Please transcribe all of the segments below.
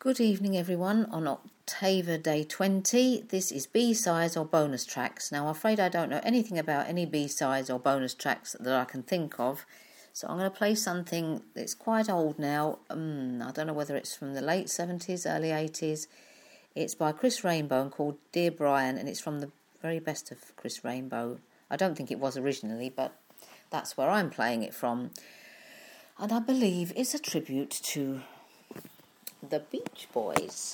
Good evening everyone on October Day 20. This is B-sides or bonus tracks. Now I'm afraid I don't know anything about any B-sides or bonus tracks that I can think of. So I'm going to play something that's quite old now. I don't know whether it's from the late 70s, early 80s. It's by Chris Rainbow and called Dear Brian, and it's from the very best of Chris Rainbow. I don't think it was originally, but that's where I'm playing it from. And I believe it's a tribute to the Beach Boys.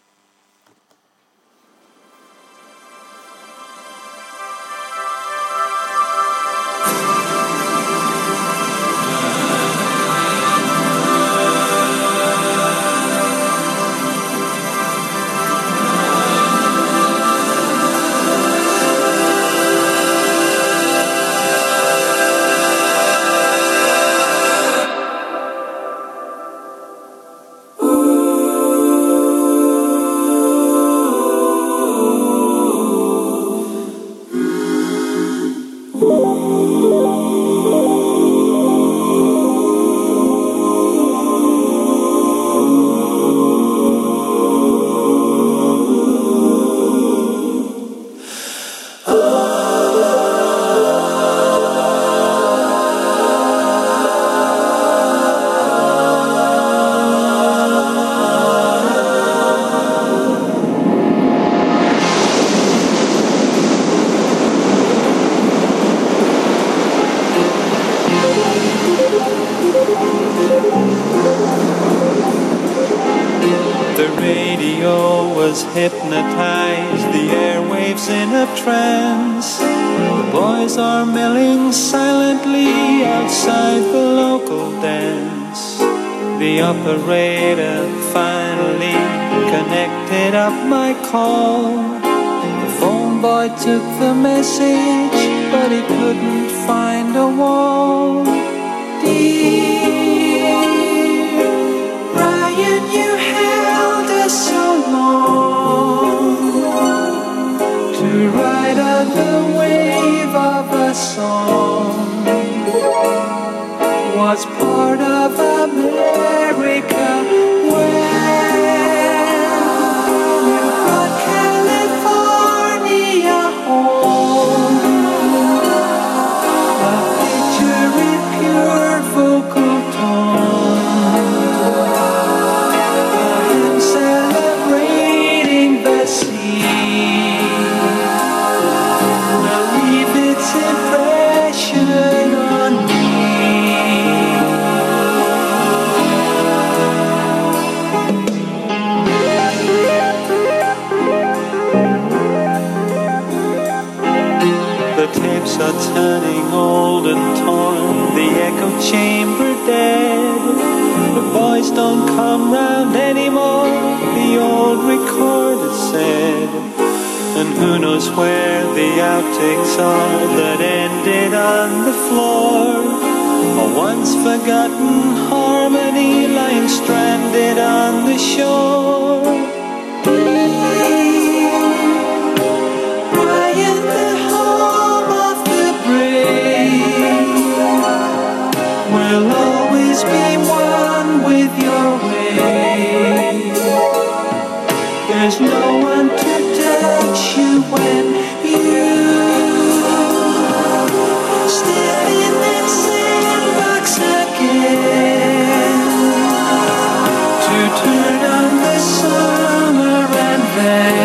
Hypnotize the airwaves in a trance. The boys are milling silently outside the local dance. The operator finally connected up my call. The phone boy took the message, but he couldn't find a wall. Dear Brian, you held us so long to ride on the wave of a song. Was part of America when you brought California home. A picture in pure vocal tone, and celebrating the sea. Will leave its impression on me. The tapes are turning old and torn, the echo chamber dead. The boys don't come round anymore, the old recorder said. And who knows where the outtakes are that ended on the floor. A once forgotten harmony lying stranded on the shore. Brian, the home of the brave, will always be one with your way. There's no one to touch you when you step in that sandbox again, to turn on the summer and then